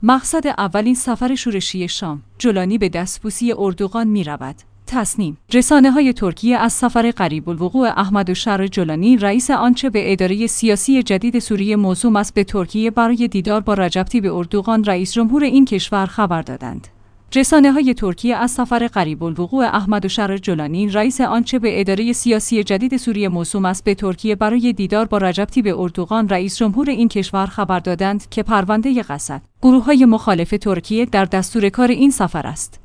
مقصد اولین سفر شورشی شام، جولانی به دستبوسی اردوغان می رود. تصنیم: رسانه‌های ترکیه از سفر قریب الوقوع احمدالشهر جولانی رئیس آنچه به اداره سیاسی جدید سوریه موسوم است به ترکیه برای دیدار با رجب طیب اردوغان رئیس جمهور این کشور خبر دادند. رسانه‌های ترکیه از سفر قریب الوقوع احمدالشهر جولانی رئیس آنچه به اداره سیاسی جدید سوریه موسوم است به ترکیه برای دیدار با رجب طیب اردوغان رئیس جمهور این کشور خبر دادند که پرونده قصد گروه‌های مخالف ترکیه در دستور کار این سفر است.